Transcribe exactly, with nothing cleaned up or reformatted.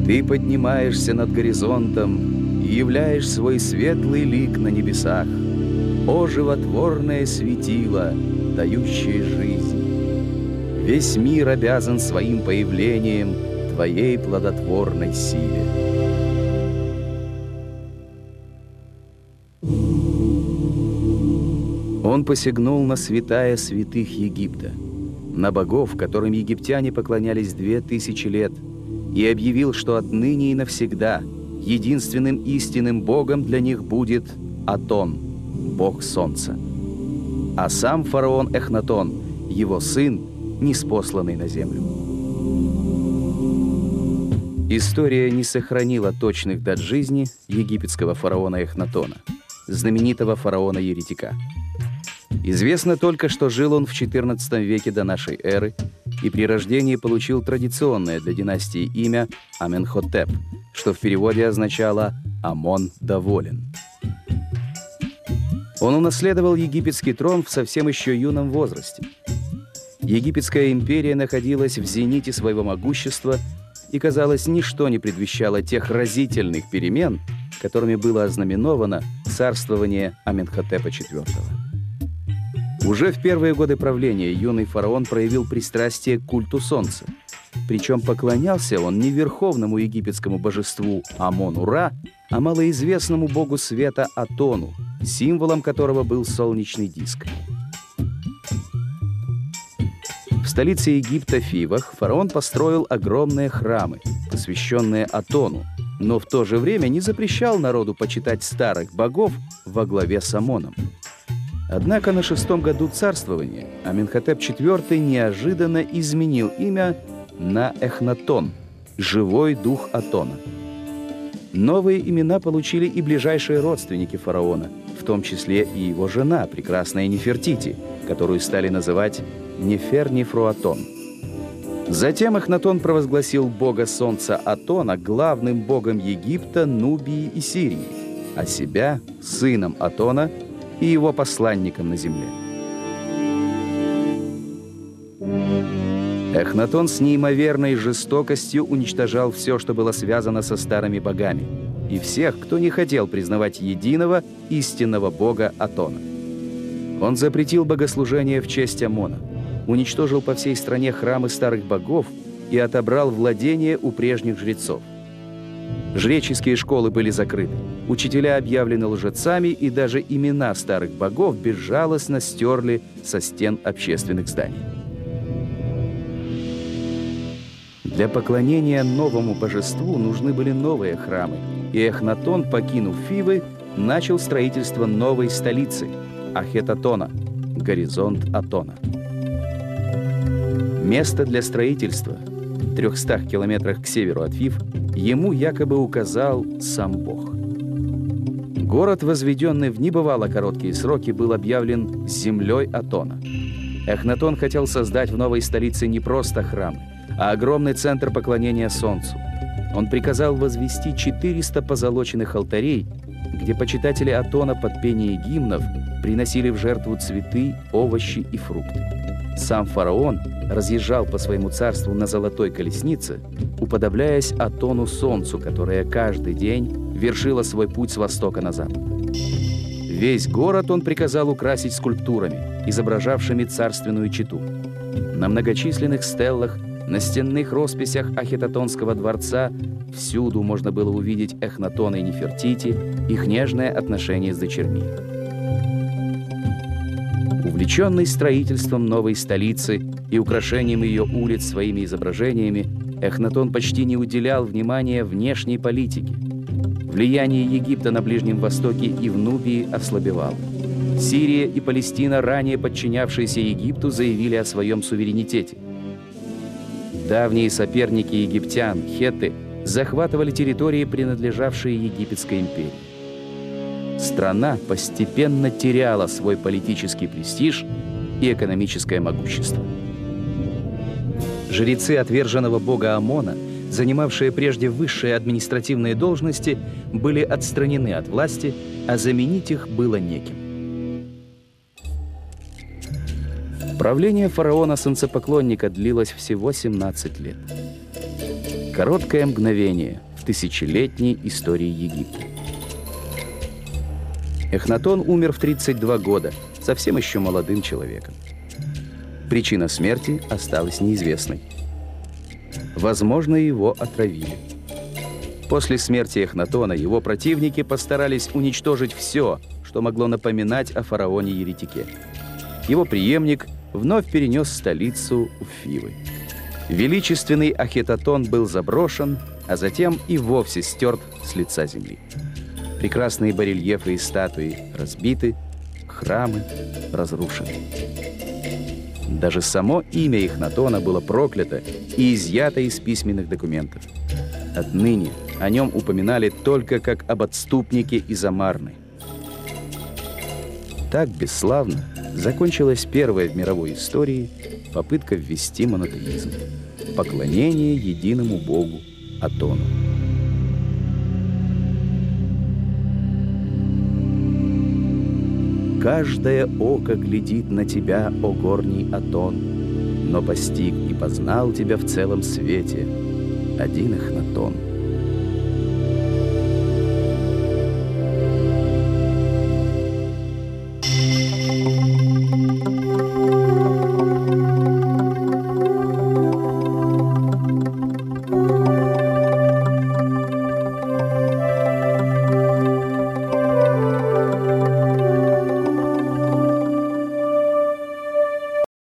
Ты поднимаешься над горизонтом и являешь свой светлый лик на небесах, о животворное светило, дающее жизнь. Весь мир обязан своим появлением твоей плодотворной силе. Он посягнул на святая святых Египта, на богов, которым египтяне поклонялись две тысячи лет, и объявил, что отныне и навсегда единственным истинным богом для них будет Атон, бог солнца. А сам фараон Эхнатон, его сын, ниспосланный на землю. История не сохранила точных дат жизни египетского фараона Эхнатона, знаменитого фараона-еретика. Известно только, что жил он в четырнадцатом веке до нашей эры и при рождении получил традиционное для династии имя Аменхотеп, что в переводе означало «Амон доволен». Он унаследовал египетский трон в совсем еще юном возрасте. Египетская империя находилась в зените своего могущества, и, казалось, ничто не предвещало тех разительных перемен, которыми было ознаменовано царствование Аменхотепа четвёртого. Уже в первые годы правления юный фараон проявил пристрастие к культу солнца. Причем поклонялся он не верховному египетскому божеству Амон-Ура, а малоизвестному богу света Атону, символом которого был солнечный диск. В столице Египта Фивах фараон построил огромные храмы, посвященные Атону, но в то же время не запрещал народу почитать старых богов во главе с Амоном. Однако на шестом году царствования Аменхотеп четвёртый неожиданно изменил имя на Эхнатон, живой дух Атона. Новые имена получили и ближайшие родственники фараона, в том числе и его жена, прекрасная Нефертити, которую стали называть Нефер-Нефруатон. Затем Эхнатон провозгласил бога солнца Атона главным богом Египта, Нубии и Сирии, а себя сыном Атона и его посланником на земле. Эхнатон с неимоверной жестокостью уничтожал все, что было связано со старыми богами, и всех, кто не хотел признавать единого, истинного бога Атона. Он запретил богослужение в честь Амона, уничтожил по всей стране храмы старых богов и отобрал владения у прежних жрецов. Жреческие школы были закрыты, учителя объявлены лжецами, и даже имена старых богов безжалостно стерли со стен общественных зданий. Для поклонения новому божеству нужны были новые храмы, и Эхнатон, покинув Фивы, начал строительство новой столицы – Ахетатона, горизонт Атона. Место для строительства в трехстах километрах к северу от Фив ему якобы указал сам Бог. Город, возведенный в небывало короткие сроки, был объявлен землей Атона. Эхнатон хотел создать в новой столице не просто храмы, а огромный центр поклонения солнцу. Он приказал возвести четыреста позолоченных алтарей, где почитатели Атона под пение гимнов приносили в жертву цветы, овощи и фрукты. Сам фараон разъезжал по своему царству на золотой колеснице, уподобляясь Атону солнцу, которое каждый день вершило свой путь с востока на запад. Весь город он приказал украсить скульптурами, изображавшими царственную чету. На многочисленных стеллах, на стенных росписях Ахетатонского дворца всюду можно было увидеть Эхнатона и Нефертити, их нежное отношение с дочерьми. Увлеченный строительством новой столицы и украшением ее улиц своими изображениями, Эхнатон почти не уделял внимания внешней политике. Влияние Египта на Ближнем Востоке и в Нубии ослабевало. Сирия и Палестина, ранее подчинявшиеся Египту, заявили о своем суверенитете. Давние соперники египтян, хетты, захватывали территории, принадлежавшие египетской империи. Страна постепенно теряла свой политический престиж и экономическое могущество. Жрецы отверженного бога Амона, занимавшие прежде высшие административные должности, были отстранены от власти, а заменить их было неким. Правление фараона-солнцепоклонника длилось всего семнадцать лет. Короткое мгновение в тысячелетней истории Египта. Эхнатон умер в тридцать два года, совсем еще молодым человеком. Причина смерти осталась неизвестной. Возможно, его отравили. После смерти Эхнатона его противники постарались уничтожить все, что могло напоминать о фараоне-еретике. Его преемник вновь перенес столицу в Фивы. Величественный Ахетотон был заброшен, а затем и вовсе стерт с лица земли. Прекрасные барельефы и статуи разбиты, храмы разрушены. Даже само имя Эхнатона было проклято и изъято из письменных документов. Отныне о нем упоминали только как об отступнике из Амарны. Так бесславно закончилась первая в мировой истории попытка ввести монотеизм – поклонение единому Богу Атону. Каждое око глядит на тебя, о горний Атон, но постиг и познал тебя в целом свете один Эхнатон.